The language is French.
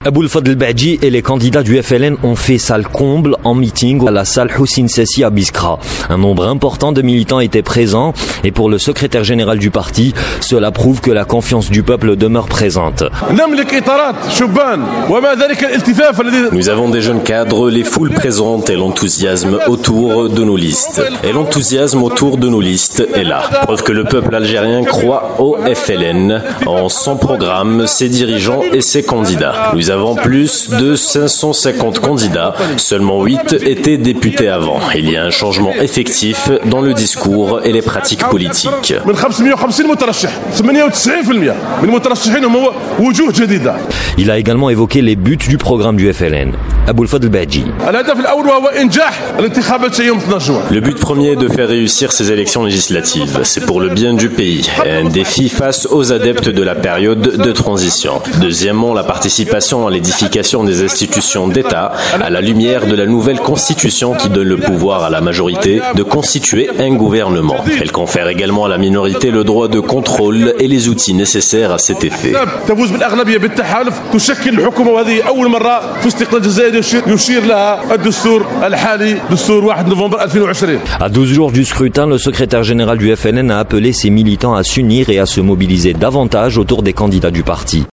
Aboul Fadl Badji et les candidats du FLN ont fait salle comble en meeting à la salle Houssine Sessi à Biskra. Un nombre important de militants étaient présents et pour le secrétaire général du parti, cela prouve que la confiance du peuple demeure présente. Nous avons des jeunes cadres, les foules présentes et l'enthousiasme autour de nos listes. Et l'enthousiasme autour de nos listes est là. Preuve que le peuple algérien croit au FLN, en son programme, ses dirigeants et ses candidats. Nous avons plus de 550 candidats, seulement 8 étaient députés avant. Il y a un changement effectif dans le discours et les pratiques politiques. Il a également évoqué les buts du programme du FLN. Aboul Fadl Badji. Le but premier est de faire réussir ces élections législatives. C'est pour le bien du pays et un défi face aux adeptes de la période de transition. Deuxièmement, la participation à l'édification des institutions d'État à la lumière de la nouvelle constitution qui donne le pouvoir à la majorité de constituer un gouvernement. Elle confère également à la minorité le droit de contrôle et les outils nécessaires à cet effet. À 12 jours du scrutin, le secrétaire général du FLN a appelé ses militants à s'unir et à se mobiliser davantage autour des candidats du parti.